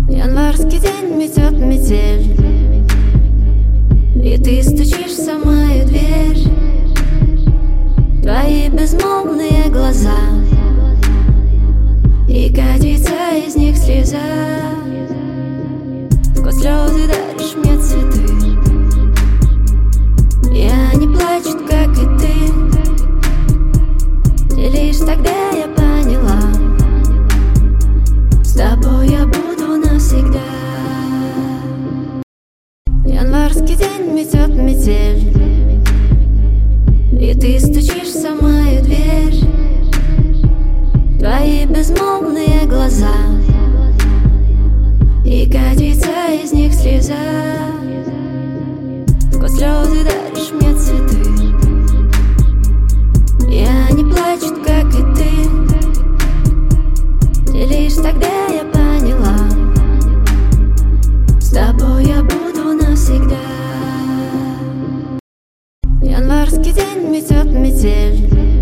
Январский день метет метель, и ты стучишься в мою дверь. Твои безмолвные глаза, и катится из них слеза. Сквозь слезы даришь мне цветы, и они плачут, как и ты. И лишь тогда я поняла, с тобой я буду навсегда. Январский день метет метель, и ты стучишься в мою дверь. Твои безмолвные глаза, и катится из них слеза. Сквозь слезы даришь мне цветы, и они плачут, как и ты. И лишь тогда я поняла, с тобой я буду навсегда. Январский день метет метель,